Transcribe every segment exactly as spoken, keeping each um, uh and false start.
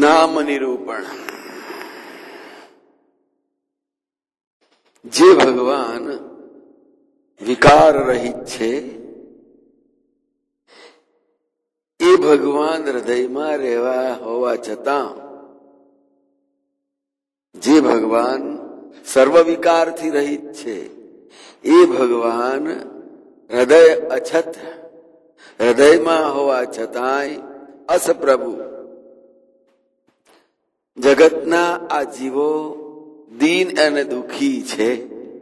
નામ નિરૂપણ. જે ભગવાન વિકાર રહિત છે એ ભગવાન હૃદયમાં રહેવા હોવા છતાં, જે ભગવાન સર્વ વિકારથી રહિત છે એ ભગવાન હૃદય અછત હૃદયમાં હોવા છતાંય અસપ્રભુ. જગતના આ જીવો દીન અને દુઃખી છે.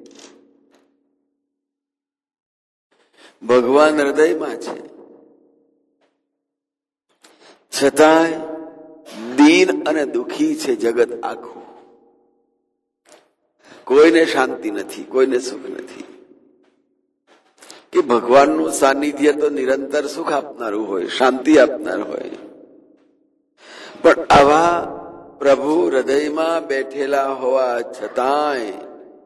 ભગવાન હૃદયમાં છે છતાંય દીન અને દુઃખી છે જગત આખું. કોઈને શાંતિ નથી, કોઈને સુખ નથી. કે ભગવાનનું સાનિધ્ય તો નિરંતર સુખ આપનારું હોય, શાંતિ આપનાર હોય. પણ આવા પ્રભુ હૃદયમાં બેઠેલા હોવા છતાંય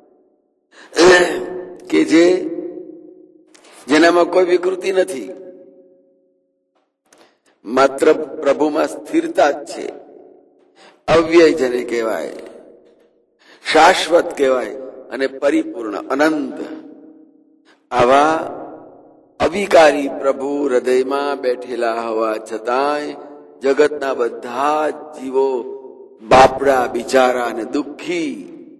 કે જે જેનામાં કોઈ વિકૃતિ નથી, માત્ર પ્રભુમાં સ્થિરતા જ છે. અવ્યય જેને કહેવાય, શાશ્વત કહેવાય અને પરિપૂર્ણ અનંત. આવા અવિકારી પ્રભુ હૃદયમાં બેઠેલા હોવા છતાંય જગતના બધા જ જીવો બાપડા, બિચારા અને દુઃખી.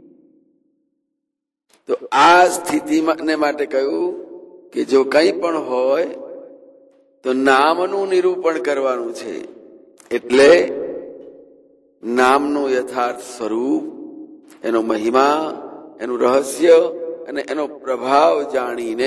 તો આ સ્થિતિને માટે કહ્યું કે જો કંઈ પણ હોય તો નામનું નિરૂપણ કરવાનું છે. એટલે નામનું યથાર્થ સ્વરૂપ, એનો મહિમા, એનું રહસ્ય અને એનો પ્રભાવ જાણીને,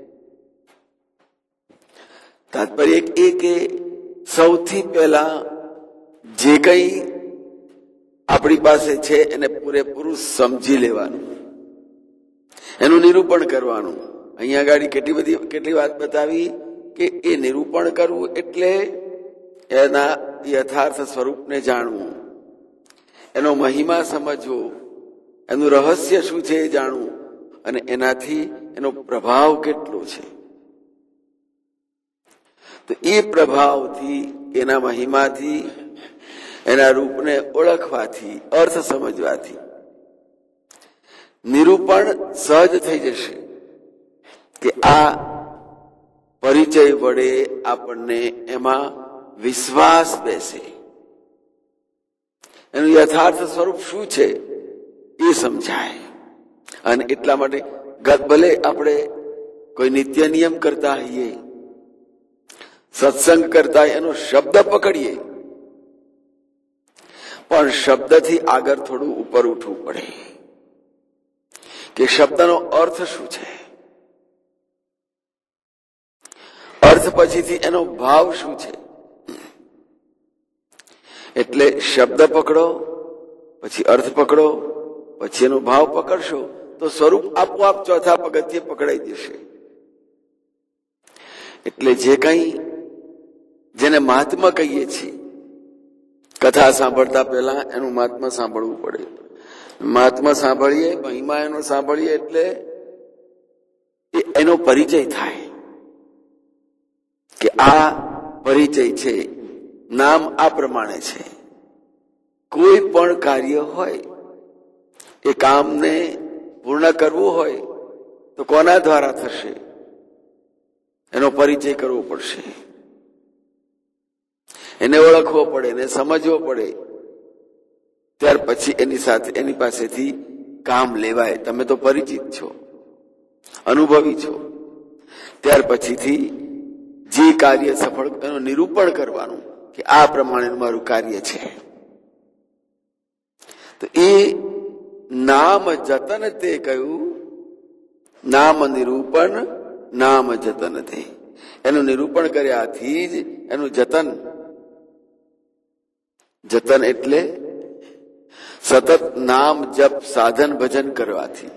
તાત્પર્ય એ કે સૌથી પહેલા જે કંઈ આપણી પાસે છે એને પૂરેપૂરું સમજી લેવાનું, એનું નિરૂપણ કરવાનું. અહીંયા આગળ કેટલી બધી કેટલી વાત બતાવી કે એ નિરૂપણ કરવું એટલે એના યથાર્થ સ્વરૂપને જાણવું, એનો મહિમા સમજવો, એનું રહસ્ય શું છે એ જાણવું, અને એનાથી એનો પ્રભાવ કેટલો છે. તો એ પ્રભાવથી, એના મહિમાથી, એના રૂપને ઓળખવાથી, અર્થ સમજવાથી નિરૂપણ સહજ થઈ જશે. કે આ પરિચય વડે આપણને એમાં વિશ્વાસ બેસે, એનું યથાર્થ સ્વરૂપ શું છે એ સમજાય. અને એટલા માટે ભલે આપણે કોઈ નિત્ય નિયમ કરતા હોઈએ, સત્સંગ કરતા હોય, એનો શબ્દ પકડીએ, પણ શબ્દથી આગળ થોડું ઉપર ઉઠવું પડે કે શબ્દનો અર્થ શું છે, અર્થ પછીથી એનો ભાવ શું છે. એટલે શબ્દ પકડો, પછી અર્થ પકડો, પછી એનો ભાવ પકડશો તો સ્વરૂપ આપોઆપ ચોથા પગથિયે પકડાઈ જશે. એટલે જે કંઈ જેને મહાત્મા કહીએ છીએ, કથા સાંભળતા પહેલા એનું મહાત્મા સાંભળવું પડે. મહાત્મા સાંભળીએ, મહિમા એનો સાંભળીએ એટલે એનો પરિચય થાય કે આ પરિચય છે, નામ આ પ્રમાણે છે. કોઈ પણ કાર્ય હોય, એ કામને પૂર્ણ કરવું હોય તો કોના દ્વારા થશે એનો પરિચય કરવો પડશે, એને ઓળખવો પડે, એને સમજવો પડે. ત્યાર પછી એની સાથે એની પાસેથી કામ લેવાય. તમે તો પરિચિત છો, અનુભવી છો. ત્યાર પછીથી જે કાર્ય સફળ, એનું નિરૂપણ કરવાનું કે આ પ્રમાણેનું મારું કાર્ય છે. તો એ નામ જતન તે કહ્યું, નામ નિરૂપણ નામ જતન તે. એનું નિરૂપણ કર્યાથી જ એનું જતન. જતન એટલે સતત નામ જપ સાધન ભજન કરવાથી.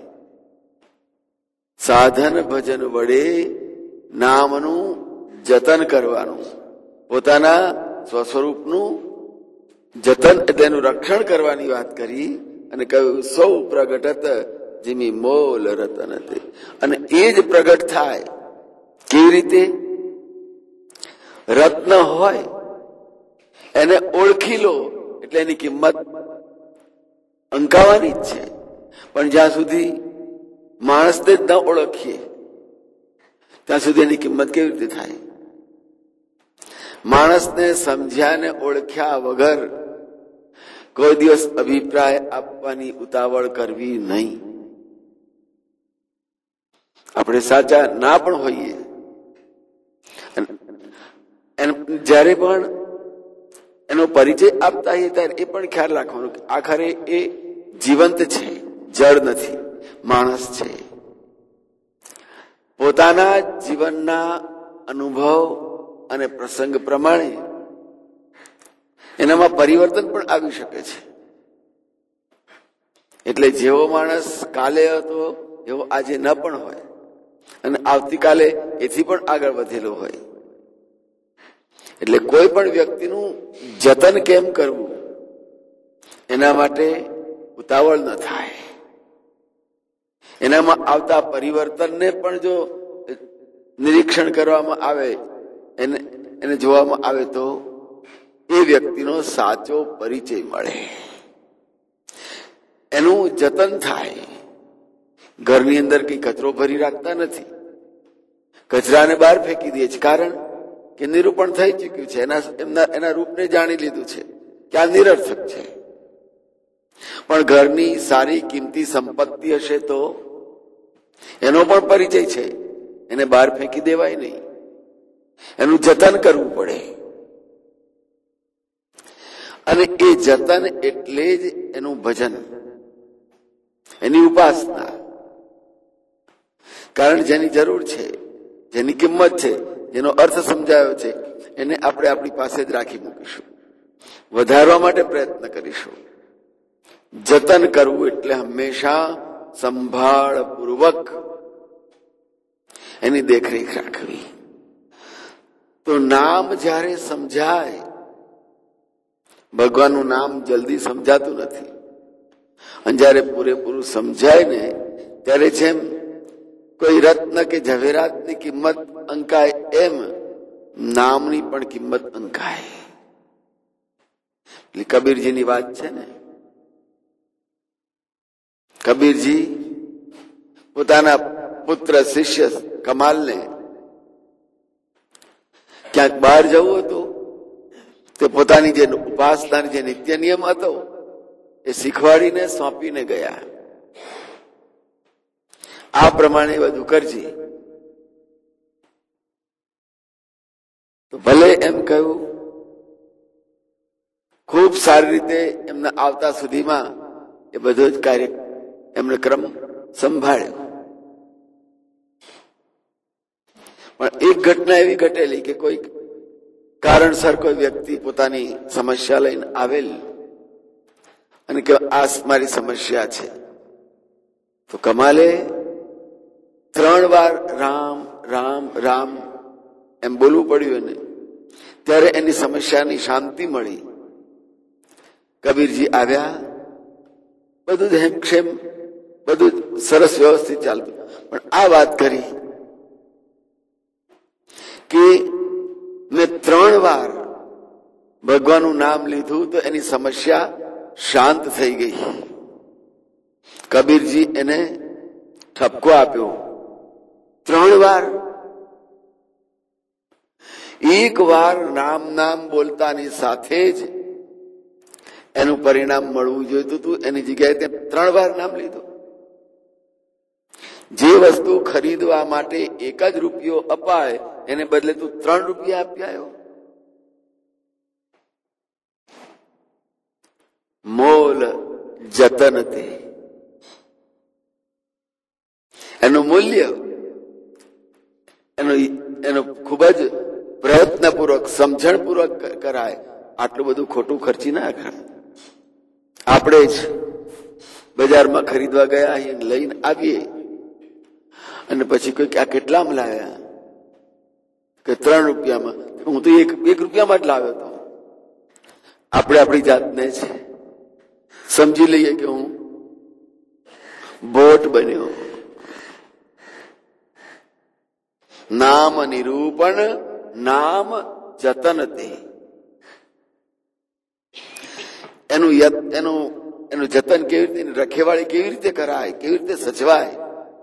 સાધન ભજન વડે નામનું જતન કરવાનું, પોતાના સ્વસ્વરૂપનું જતન એટલે એનું રક્ષણ કરવાની વાત કરી. અને કહ્યું સૌ પ્રગટત જેમી મોલ રતન તે. અને એ જ પ્રગટ થાય. કેવી રીતે? રત્ન હોય એને ઓળખી લો એટલે એની કિંમત અંકાવાની જ છે. પણ જ્યાં સુધી માણસને જ ન ઓળખીએ ત્યાં સુધી એની કિંમત કેવી રીતે થાય? માણસને સમજ્યા ને ઓળખ્યા વગર કોઈ દિવસ અભિપ્રાય આપવાની ઉતાવળ કરવી નહીં. આપણે સાચા ના પણ હોઈએ, જ્યારે પણ એનો પરિચય આપતા હોઈએ ત્યારે એ પણ ખ્યાલ રાખવાનો કે આખરે એ જીવંત છે, જળ નથી, માણસ છે. પોતાના જીવનના અનુભવ અને પ્રસંગ પ્રમાણે એનામાં પરિવર્તન પણ આવી શકે છે. એટલે જેવો માણસ કાલે હતો એવો આજે ન પણ હોય અને આવતીકાલે એથી પણ આગળ વધેલો હોય. એટલે કોઈ પણ વ્યક્તિનું જતન કેમ કરવું એના માટે ઉતાવળ ન થાય. એનામાં આવતા પરિવર્તનને પણ જો નિરીક્ષણ કરવામાં આવે, એને એને જોવામાં આવે તો એ વ્યક્તિનો સાચો પરિચય મળે, એનું જતન થાય. ઘરની અંદર કઈ કચરો ભરી રાખતા નથી, કચરાને બહાર ફેંકી દે છે. કારણ કે નિરૂપણ થઈ ચુક્યું છે, એના એમના એના રૂપને જાણી લીધું છે કે આ નિરર્થક છે. પણ ઘરની સારી કિંમતી સંપત્તિ હશે તો એનો પણ પરિચય છે, એને બહાર ફેંકી દેવાય નહીં, એનું જતન કરવું પડે. અને એ જતન એટલે જ એનું ભજન, એની ઉપાસના. કારણ જેની જરૂર છે, જેની કિંમત છે, જેનો અર્થ સમજાયો છે, એને આપણે આપણી પાસે જ રાખી મૂકીશું, વધારવા માટે પ્રયત્ન કરીશું. જતન કરવું એટલે હંમેશા સંભાળ પૂર્વક એની દેખરેખ રાખવી. તો નામ જ્યારે સમજાય, ભગવાનનું નામ જલ્દી સમજાતું નથી, અને જયારે પૂરેપૂરું સમજાય ને ત્યારે જેમ કોઈ રત્ન કે ઝવેરાતની કિંમત અંકાય એમ નામની પણ કિંમત અંકાય. એટલે કબીરજીની વાત છે ને, કબીરજી પોતાના પુત્ર શિષ્ય કમાલને ક્યાંક બહાર જવું હતું, તે પોતાની જે ઉપાસનાની જે નિત્ય નિયમ હતો એ શીખવાડીને સોંપીને ગયા. આ પ્રમાણે બધું કરજે. તો ભલે એમ કહ્યું, ખૂબ સારી રીતે એમના આવતા સુધીમાં એ બધો જ કાર્ય એમને ક્રમ સંભાળ્યો. પણ એક ઘટના એવી ઘટેલી કે કોઈ કારણસર કોઈ વ્યક્તિ પોતાની સમસ્યા લઈને આવેલ અને કે આ મારી સમસ્યા છે, તો કમાલે ત્રણ વાર રામ રામ રામ એમ બોલવું પડ્યું એને. ત્યારે એની સમસ્યાની શાંતિ મળી. કબીરજી આવ્યા, બધું જ હેમક્ષેમ, બધું સરસ વ્યવસ્થિત ચાલતું. પણ આ વાત કરી કે મેં ત્રણ વાર ભગવાનનું નામ લીધું તો એની સમસ્યા શાંત થઈ ગઈ. કબીરજી એને ઠપકો આપ્યો. ત્રણ વાર? એક વાર નામ નામ બોલતાની સાથે જ એનું પરિણામ મળવું જોઈતું હતું, એની જગ્યાએ તે ત્રણ વાર નામ લીધું. જે વસ્તુ ખરીદવા માટે એક જ રૂપિયો અપાય એને બદલે તું ત્રણ રૂપિયા આપી આવ્યો. મોલ જતન તે, એનું મૂલ્ય એનો એનો ખૂબ જ પ્રયત્નપૂર્વક સમજણપૂર્વક કરાય. આટલું બધું ખોટું ખર્ચી ના કરાય. આપણે જ બજારમાં ખરીદવા ગયા અહીં લઈને આવીએ અને પછી કોઈ આ કેટલામાં લાવ્યા કે ત્રણ રૂપિયામાં, હું તો એક એક રૂપિયામાં જ લાવ્યો હતો. આપણે આપણી જાતને જ સમજી લઈએ કે હું ભોટ બન્યો. નામ નિરૂપણ નામ જતન તે, એનું યત- એનું એનું જતન કેવી રીતે, એની રખેવાળી કેવી રીતે કરાય, કેવી રીતે સચવાય.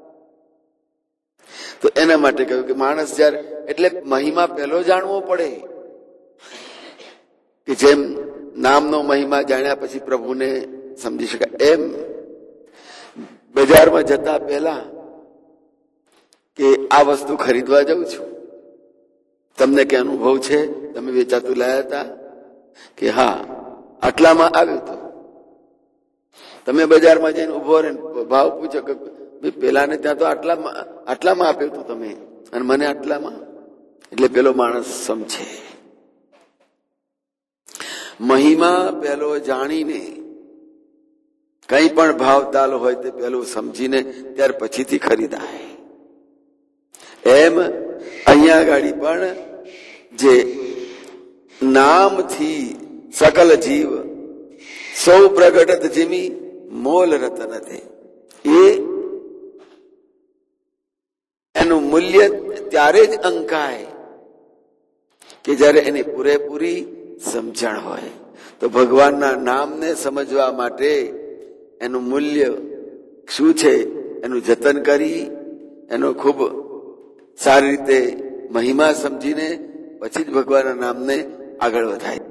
તો એના માટે કહ્યું કે માણસ જયારે, એટલે મહિમા પહેલો જાણવો પડે, કે જેમ નામનો મહિમા જાણ્યા પછી પ્રભુને સમજી શકાય, એમ બજારમાં જતા પહેલા કે આ વસ્તુ ખરીદવા જાઉં છું, તમને કે અનુભવ છે, તમે વેચાતું લાયા હતા કે હા આટલામાં આવ્યું હતું, તમે બજારમાં જઈને ઉભો રહે ભાવ પૂછો કે પેલાને ત્યાં તો આટલામાં આટલામાં આપ્યું હતું તમે, અને મને આટલામાં, એટલે પેલો માણસ સમજે. મહિમા પેલો જાણીને, કઈ પણ ભાવતાલ હોય તે પેલું સમજીને ત્યાર પછીથી ખરીદાય. એમ અહીંયા ગાડી પણ જે નામથી સકલ જીવ સૌ પ્રગટત જીમી મોલ રતન હતી, એ એનું મૂલ્ય ત્યારે જ અંકાય કે જયારે એની પૂરેપૂરી સમજણ હોય. તો ભગવાનના નામને સમજવા માટે એનું મૂલ્ય શું છે એનું જતન કરી, એનો ખૂબ સારી રીતે મહિમા સમજીને પછી જ ભગવાનના નામને આગળ વધાય.